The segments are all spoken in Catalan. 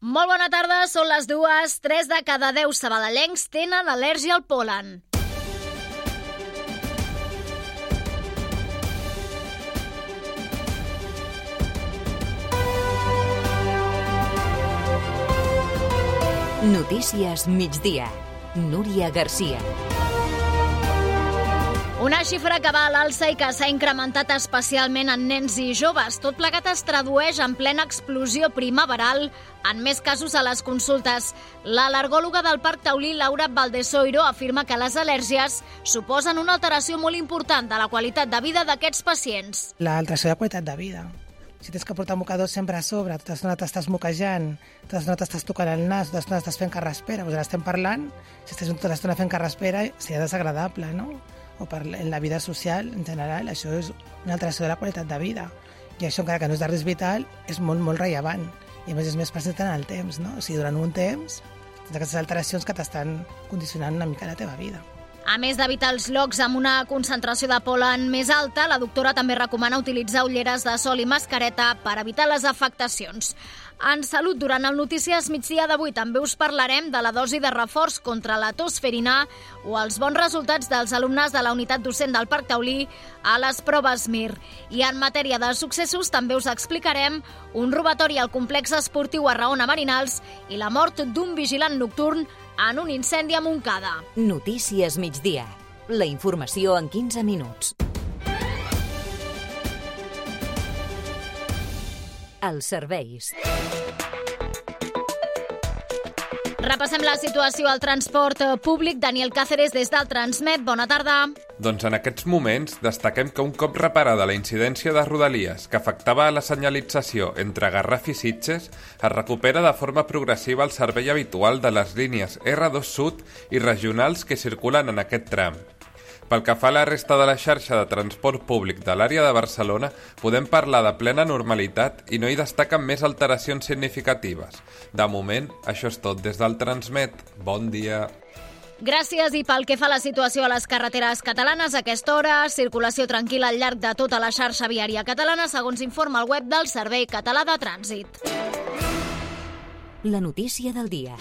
Molt bona tarda, són les 2. 3 de cada 10 sabadellencs tenen al·lèrgia al pol·len. Notícies migdia. Núria Garcia. Una xifra que va a l'alça i que s'ha incrementat especialment en nens i joves. Tot plegat es tradueix en plena explosió primaveral en més casos a les consultes. L'al·lergòloga del Parc Taulí, Laura Valdesoiro, afirma que les al·lèrgies suposen una alteració molt important de la qualitat de vida d'aquests pacients. L'alteració de qualitat de vida. Si tens que portar mocadors sempre a sobre, tota l'estona t'estàs moquejant, tota l'estona t'estàs tocant el nas, tota l'estona estàs fent carraspera, doncs ara estem parlant, si estàs tota l'estona fent carraspera, seria desagradable, no? O en la vida social, en general, això és una alteració de la qualitat de vida. I això, encara que no és de risc vital, és molt, molt rellevant. I a més és més persistent en el temps, no? O sigui, durant un temps, tens aquestes alteracions que t'estan condicionant una mica la teva vida. A més d'evitar els llocs amb una concentració de pol·len més alta, la doctora també recomana utilitzar ulleres de sol i mascareta per evitar les afectacions. En Salut, durant el Notícies Migdia d'avui, també us parlarem de la dosi de reforç contra la tos ferina o els bons resultats dels alumnes de la unitat docent del Parc Taulí a les proves MIR. I en matèria de successos també us explicarem un robatori al complex esportiu a Raona Marinals i la mort d'un vigilant nocturn en un incendi a Montcada. Notícies migdia. La informació en 15 minuts. Els serveis. Repassem la situació al transport públic. Daniel Cáceres, des del Transmet. Bona tarda. Doncs en aquests moments destaquem que un cop reparada la incidència de Rodalies que afectava la senyalització entre Garraf i Sitges, es recupera de forma progressiva el servei habitual de les línies R2 Sud i regionals que circulen en aquest tram. Pel que fa a la resta de la xarxa de transport públic de l'àrea de Barcelona, podem parlar de plena normalitat i no hi destaquen més alteracions significatives. De moment, això és tot des del Transmet. Bon dia. Gràcies. I pel que fa a la situació a les carreteres catalanes, a aquesta hora, circulació tranquil·la al llarg de tota la xarxa viària catalana, segons informa el web del Servei Català de Trànsit. La notícia del dia.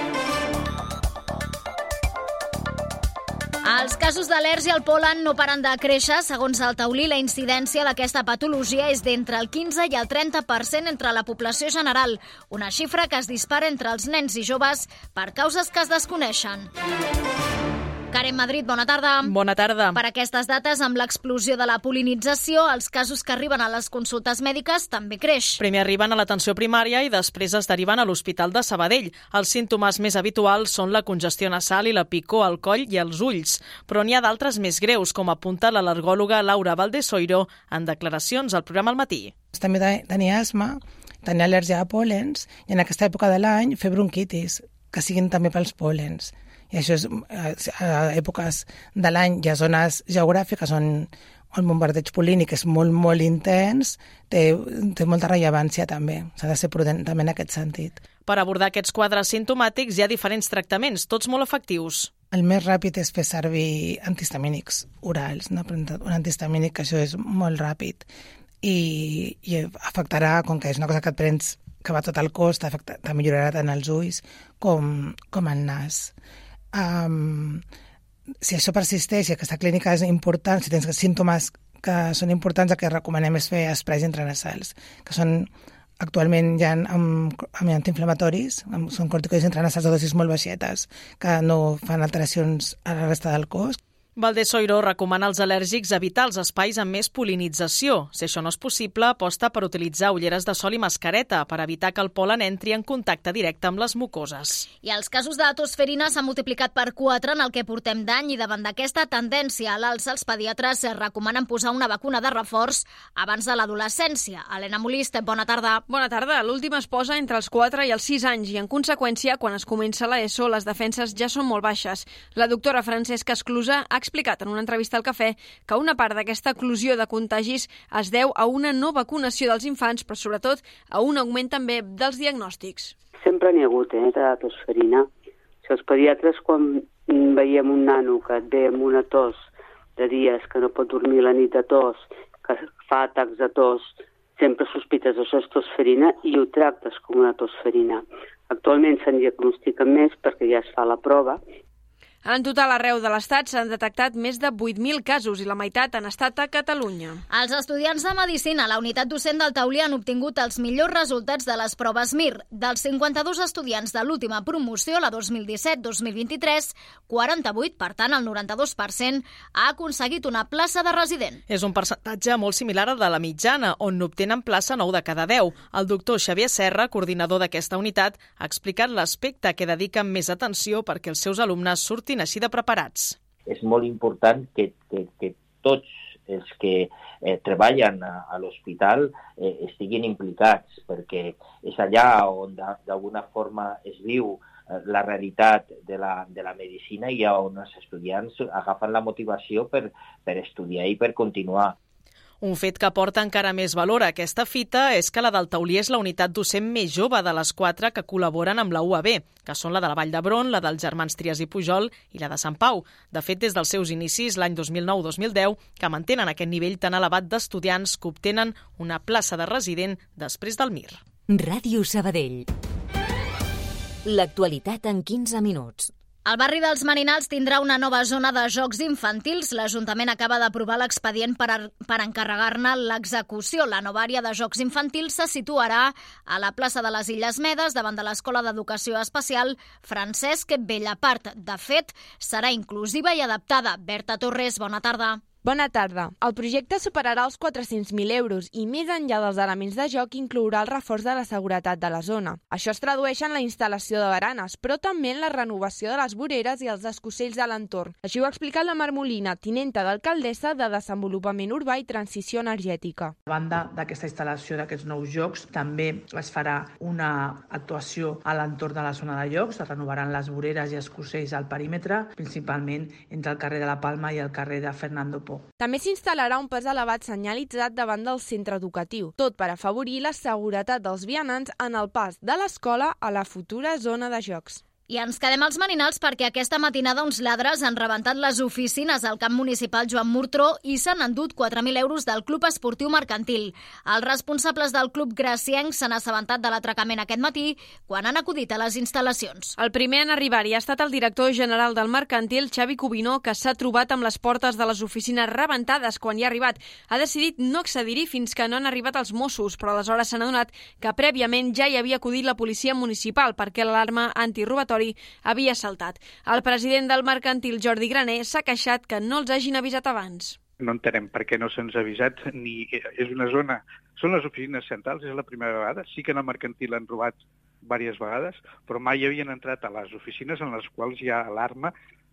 Els casos d'al·lèrgia al pol·len no paren de créixer. Segons el Taulí, la incidència d'aquesta patologia és d'entre el 15 i el 30% entre la població general, una xifra que es dispara entre els nens i joves per causes que es desconeixen. Karen Madrid, bona tarda. Bona tarda. Per aquestes dates, amb l'explosió de la pol·linització, els casos que arriben a les consultes mèdiques també creix. Primer arriben a l'atenció primària i després es deriven a l'Hospital de Sabadell. Els símptomes més habituals són la congestió nasal i la picor al coll i als ulls, però n'hi ha d'altres més greus, com apunta l'al·lergòloga Laura Valdesoiro en declaracions al programa Al Matí. També tenia asma, tenia al·lèrgia a pol·lens i en aquesta època de l'any fer bronquitis, que siguin també pels pol·lens. I això és a èpoques de l'any i a zones geogràfiques on el bombardeig pol·línic és molt, molt intens, té molta rellevància també. S'ha de ser prudent també en aquest sentit. Per abordar aquests quadres simptomàtics hi ha diferents tractaments, tots molt efectius. El més ràpid és fer servir antihistamínics orals, no? Un antihistamínic, que això és molt ràpid i afectarà, com que és una cosa que et prens que va tot el cos, te millorarà tant els ulls com el nas. Si això persisteix i aquesta clínica és important, si tens símptomes que són importants, el que recomanem és fer esprais intranasals, que són actualment ja amb antiinflamatoris, són corticoides intranasals de dosis molt baixetes, que no fan alteracions a la resta del cos. Valdesoiro recomana als al·lèrgics evitar els espais amb més pol·linització. Si això no és possible, aposta per utilitzar ulleres de sol i mascareta per evitar que el pol·len entri en contacte directe amb les mucoses. I els casos de tos ferina s'han multiplicat per 4 en el que portem d'any i davant d'aquesta tendència a l'alça, els pediatres recomanen posar una vacuna de reforç abans de l'adolescència. Helena Molist, bona tarda. Bona tarda. L'última es posa entre els 4 i els 6 anys i, en conseqüència, quan es comença l'ESO, les defenses ja són molt baixes. La doctora Francesca Esclusa ha explicat en una entrevista al Cafè que una part d'aquesta eclosió de contagis es deu a una no vacunació dels infants, però sobretot a un augment també dels diagnòstics. Sempre n'hi ha hagut, de tos ferina. Si els pediatres, quan veiem un nano que et ve amb una tos de dies, que no pot dormir la nit de tos, que fa atacs de tos, sempre sospites això és tos ferina i ho tractes com una tos ferina. Actualment se'n diagnostiquen més perquè ja es fa la prova. En total, arreu de l'Estat s'han detectat més de 8.000 casos i la meitat han estat a Catalunya. Els estudiants de Medicina a la unitat docent del Taulí han obtingut els millors resultats de les proves MIR. Dels 52 estudiants de l'última promoció, la 2017-2023, 48, per tant el 92%, ha aconseguit una plaça de resident. És un percentatge molt similar al de la mitjana, on n'obtenen plaça 9 de cada 10. El doctor Xavier Serra, coordinador d'aquesta unitat, ha explicat l'aspecte que dediquen més atenció perquè els seus alumnes surtin així de preparats. És molt important que tots els que treballen a l'hospital estiguin implicats, perquè és allà on d'alguna forma es viu la realitat de la medicina i on els estudiants agafen la motivació per estudiar i per continuar. Un fet que aporta encara més valor a aquesta fita és que la del Taulí és la unitat docent més jove de les 4 que col·laboren amb la UAB, que són la de la Vall d'Hebron, la dels germans Trias i Pujol i la de Sant Pau. De fet, des dels seus inicis, l'any 2009-2010, que mantenen aquest nivell tan elevat d'estudiants que obtenen una plaça de resident després del MIR. Ràdio Sabadell. L'actualitat en 15 minuts. El barri dels Marinals tindrà una nova zona de jocs infantils. L'Ajuntament acaba d'aprovar l'expedient per encarregar-ne l'execució. La nova àrea de jocs infantils se situarà a la plaça de les Illes Medes, davant de l'Escola d'Educació Especial Francesc Bellapart. De fet, serà inclusiva i adaptada. Berta Torres, bona tarda. Bona tarda. El projecte superarà els 400.000 euros i, més enllà dels elements de joc, inclourà el reforç de la seguretat de la zona. Això es tradueix en la instal·lació de baranes, però també en la renovació de les voreres i els escossells de l'entorn. Així ho ha explicat la Mar Molina, tinenta d'alcaldessa de Desenvolupament Urbà i Transició Energètica. A banda d'aquesta instal·lació d'aquests nous jocs, també es farà una actuació a l'entorn de la zona de jocs. Es renovaran les voreres i escossells al perímetre, principalment entre el carrer de la Palma i el carrer de Fernando Po. També s'instal·larà un pas elevat senyalitzat davant del centre educatiu, tot per afavorir la seguretat dels vianants en el pas de l'escola a la futura zona de jocs. I ens quedem als Marinals perquè aquesta matinada uns lladres han rebentat les oficines al camp municipal Joan Murtró i s'han endut 4.000 euros del Club Esportiu Mercantil. Els responsables del club gracienc s'han assabentat de l'atracament aquest matí quan han acudit a les instal·lacions. El primer en arribar-hi ha estat el director general del Mercantil, Xavi Cubinó, que s'ha trobat amb les portes de les oficines rebentades quan hi ha arribat. Ha decidit no accedir-hi fins que no han arribat els Mossos, però aleshores s'han adonat que prèviament ja hi havia acudit la policia municipal perquè l'alarma antirobatori havia saltat. El president del Mercantil, Jordi Graner, s'ha queixat que no els hagin avisat abans. No entenem per què no se'ns ha avisat, ni és una zona... Són les oficines centrals, és la primera vegada. Sí que en el Mercantil han robat diverses vegades, però mai havien entrat a les oficines en les quals hi ha alarma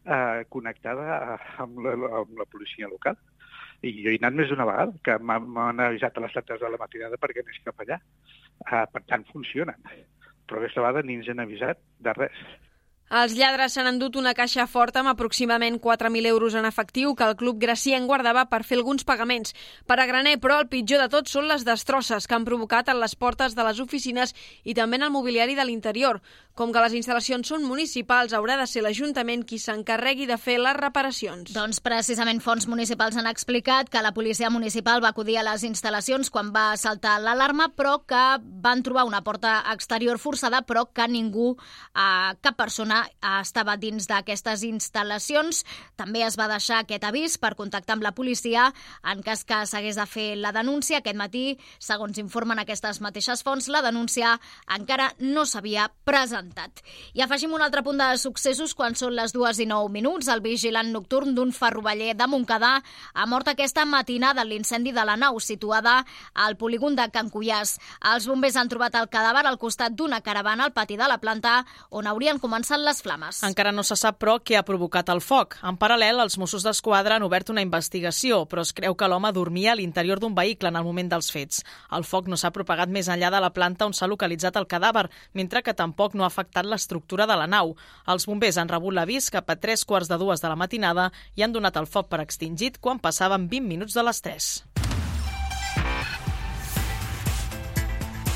connectada amb la policia local. I jo he anat més d'una vegada, que m'han avisat a les 7 de la matinada perquè anés cap allà. Per tant, funcionen. Però aquesta vegada ni ens han avisat de res. Els lladres s'han endut una caixa forta amb aproximadament 4.000 euros en efectiu que el club gracienc guardava per fer alguns pagaments. Per a Graner, però, el pitjor de tot són les destrosses que han provocat en les portes de les oficines i també en el mobiliari de l'interior. Com que les instal·lacions són municipals, haurà de ser l'Ajuntament qui s'encarregui de fer les reparacions. Doncs precisament fonts municipals han explicat que la policia municipal va acudir a les instal·lacions quan va saltar l'alarma, però que van trobar una porta exterior forçada, però que ningú, cap persona, estava dins d'aquestes instal·lacions. També es va deixar aquest avís per contactar amb la policia en cas que s'hagués de fer la denúncia. Aquest matí, segons informen aquestes mateixes fonts, la denúncia encara no s'havia presentat. I afegim un altre punt de successos quan són les 2:09. El vigilant nocturn d'un ferroveller de Montcada ha mort aquesta matinada en l'incendi de la nau situada al polígon de Can Cuiàs. Els bombers han trobat el cadàver al costat d'una caravana al pati de la planta on haurien començat les flames. Encara no se sap, però, què ha provocat el foc. En paral·lel, els Mossos d'Esquadra han obert una investigació, però es creu que l'home dormia a l'interior d'un vehicle en el moment dels fets. El foc no s'ha propagat més enllà de la planta on s'ha localitzat el cadàver, mentre que tampoc no ha afectat l'estructura de la nau. Els bombers han rebut l'avís cap a 3:45 de la matinada i han donat el foc per extingit quan passaven 20 minuts de les 3.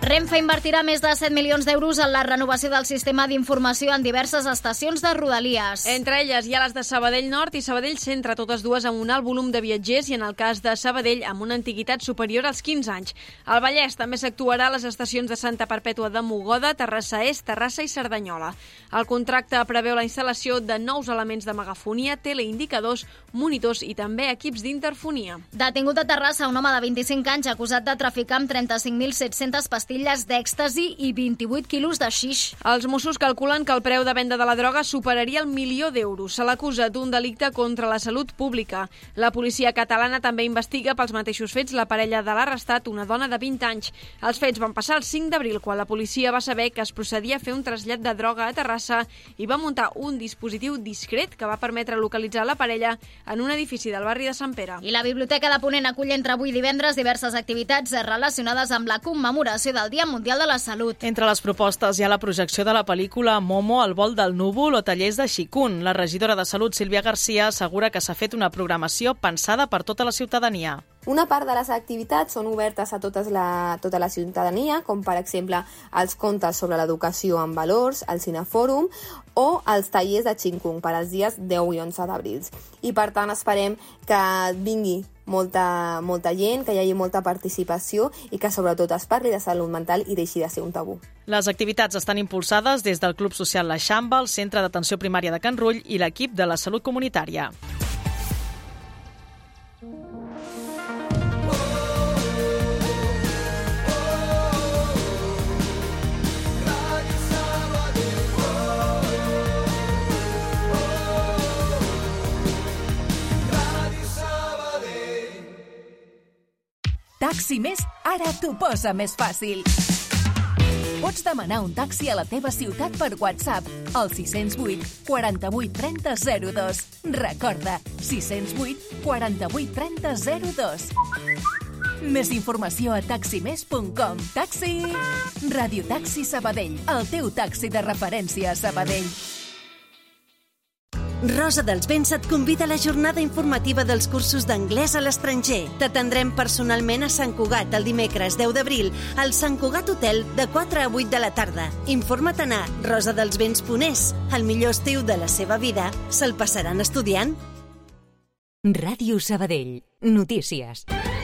Renfe invertirà més de 7 milions d'euros en la renovació del sistema d'informació en diverses estacions de Rodalies. Entre elles hi ha les de Sabadell Nord i Sabadell Centre, totes dues amb un alt volum de viatgers i en el cas de Sabadell amb una antiguitat superior als 15 anys. Al Vallès també s'actuarà a les estacions de Santa Perpètua de Mogoda, Terrassa Est, Terrassa i Cerdanyola. El contracte preveu la instal·lació de nous elements de megafonia, teleindicadors, monitors i també equips d'interfonia. Detingut a Terrassa un home de 25 anys acusat de traficar amb 35.700 pastilles d'èxtasi i 28 quilos de xix. Els Mossos calculen que el preu de venda de la droga superaria el 1.000.000 d'euros. Se l'acusa d'un delicte contra la salut pública. La policia catalana també investiga pels mateixos fets la parella de l'arrestat, una dona de 20 anys. Els fets van passar el 5 d'abril, quan la policia va saber que es procedia a fer un trasllat de droga a Terrassa i va muntar un dispositiu discret que va permetre localitzar la parella en un edifici del barri de Sant Pere. I la Biblioteca de Ponent acull entre avui i divendres diverses activitats relacionades amb la commemoració del Dia Mundial de la Salut. Entre les propostes hi ha la projecció de la pel·lícula Momo, el vol del núvol o tallers de xicun. La regidora de Salut, Sílvia Garcia, assegura que s'ha fet una programació pensada per tota la ciutadania. Una part de les activitats són obertes a tota la ciutadania, com per exemple els contes sobre l'educació en valors, el cinefòrum o els tallers de xicun per als dies 10 i 11 d'abril. I per tant esperem que vingui molta gent, que hi hagi molta participació i que sobretot es parli de salut mental i deixi de ser un tabú. Les activitats estan impulsades des del Club Social l'Eixample, el Centre d'Atenció Primària de Can Rull i l'equip de la Salut Comunitària. Taxi Més ara t'ho posa més fàcil. Pots demanar un taxi a la teva ciutat per WhatsApp al 608 48 30 02. Recorda, 608 48 30 02. Més informació a taximés.com. Taxi! Radio Taxi Sabadell, el teu taxi de referència a Sabadell. Rosa dels Vents et convida a la jornada informativa dels cursos d'anglès a l'estranger. T'atendrem personalment a Sant Cugat el dimecres 10 d'abril al Sant Cugat Hotel de 4 a 8 de la tarda. Informa't a rosadelsvents.es. El millor estiu de la seva vida se'l passaran estudiant. Ràdio Sabadell. Notícies.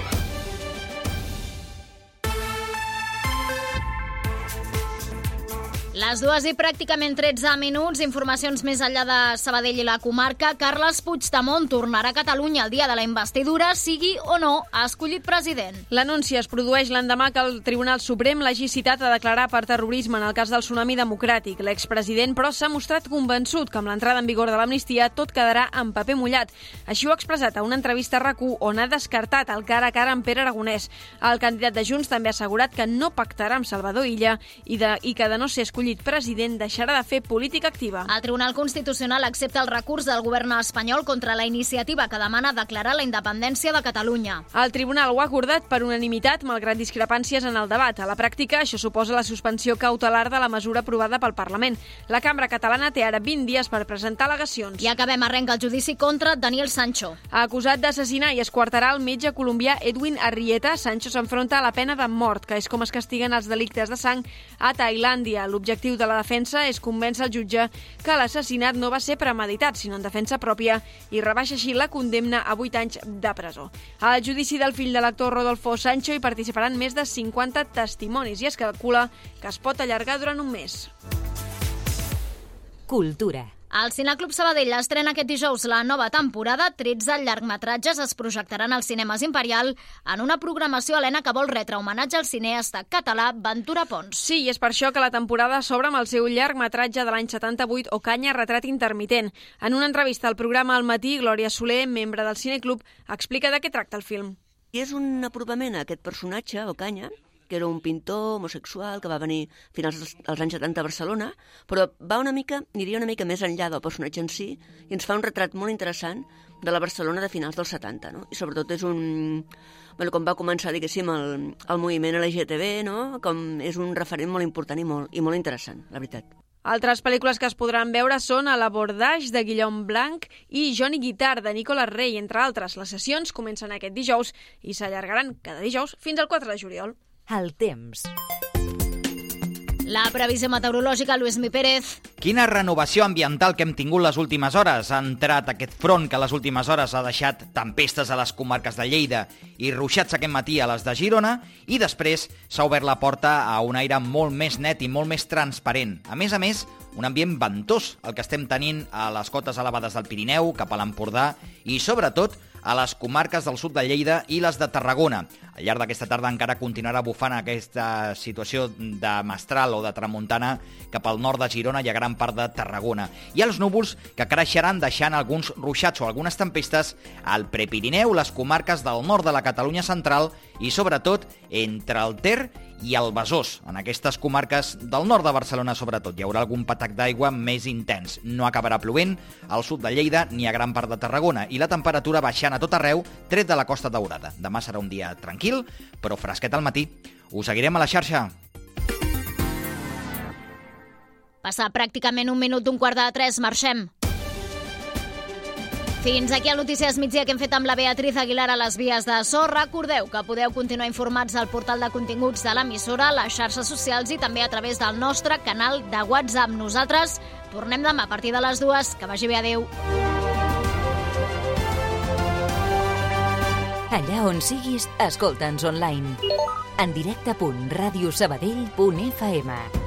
Les 2 i pràcticament 13 minuts, informacions més enllà de Sabadell i la comarca. Carles Puigdemont tornarà a Catalunya el dia de la investidura, sigui o no escollit president. L'anunci es produeix l'endemà que el Tribunal Suprem l'hagi citat a declarar per terrorisme en el cas del tsunami democràtic. L'expresident, però, s'ha mostrat convençut que amb l'entrada en vigor de l'amnistia tot quedarà en paper mullat. Així ho ha expressat a una entrevista a RAC1 on ha descartat el cara a cara amb Pere Aragonès. El candidat de Junts també ha assegurat que no pactarà amb Salvador Illa i que de no ser escollit president deixarà de fer política activa. El Tribunal Constitucional accepta el recurs del govern espanyol contra la iniciativa que demana declarar la independència de Catalunya. El tribunal ho ha acordat per unanimitat, malgrat discrepàncies en el debat. A la pràctica, això suposa la suspensió cautelar de la mesura aprovada pel Parlament. La cambra catalana té ara 20 dies per presentar al·legacions. I acabem, arrenca el judici contra Daniel Sancho. Acusat d'assassinar i esquarterar el metge colombià Edwin Arrieta, Sancho s'enfronta a la pena de mort, que és com es castiguen els delictes de sang a Tailàndia. L'objectiu de la defensa és convèncer el jutge que l'assassinat no va ser premeditat, sinó en defensa pròpia, i rebaixa així la condemna a 8 anys de presó. Al judici del fill de l'actor Rodolfo Sancho hi participaran més de 50 testimonis i es calcula que es pot allargar durant un mes. Cultura. Al Cineclub Sabadell estrena aquest dijous la nova temporada. 13 llargmetratges es projectaran als cinemes Imperial en una programació, Helena, que vol retre homenatge al cineasta català Ventura Pons. Sí, i és per això que la temporada s'obre amb el seu llargmetratge de l'any 78, Ocaña, retrat intermitent. En una entrevista al programa Al matí, Glòria Soler, membre del Cineclub, explica de què tracta el film. I és un apropament a aquest personatge, Ocaña, que era un pintor homosexual que va venir a finals dels anys 70 a Barcelona, però aniria una mica més enllà del personatge en si i ens fa un retrat molt interessant de la Barcelona de finals dels 70, no? I sobretot és com va començar, diguéssim, el moviment LGTB, no? Com és un referent molt important i molt interessant, la veritat. Altres pel·lícules que es podran veure són A l'abordage, de Guillaume Blanc, i Johnny Guitar, de Nicolas Rey, entre altres. Les sessions comencen aquest dijous i s'allargaran cada dijous fins al 4 de juliol. El temps. La previsió meteorològica, Lluís Mi Pérez. Quina renovació ambiental que hem tingut les últimes hores. Ha entrat aquest front que les últimes hores ha deixat tempestes a les comarques de Lleida i ruixats aquest matí a les de Girona, i després s'ha obert la porta a un aire molt més net i molt més transparent. A més, un ambient ventós, el que estem tenint a les cotes elevades del Pirineu, cap a l'Empordà i, sobretot, a les comarques del sud de Lleida i les de Tarragona. Al llarg d'aquesta tarda encara continuarà bufant aquesta situació de mestral o de tramuntana cap al nord de Girona i a gran part de Tarragona. I els núvols que creixeran deixant alguns ruixats o algunes tempestes al Prepirineu, les comarques del nord de la Catalunya central i, sobretot, entre el Ter i el Besòs. En aquestes comarques del nord de Barcelona, sobretot, hi haurà algun patac d'aigua més intens. No acabarà plovent al sud de Lleida ni a gran part de Tarragona i la temperatura baixant a tot arreu, tret de la Costa Daurada. Demà serà un dia tranquil, però fresquet al matí. Us seguirem a la xarxa. Passa pràcticament un minut d'un quart de 3. Marxem. Fins aquí el Notícies Migdia que hem fet amb la Beatriz Aguilar a les vies de so. Recordeu que podeu continuar informats al portal de continguts de l'emissora, les xarxes socials i també a través del nostre canal de WhatsApp. Nosaltres tornem demà a partir de les 2. Que vagi bé, adeu. Allà on siguis, escolta'ns online. En directe.radiosabadell.fm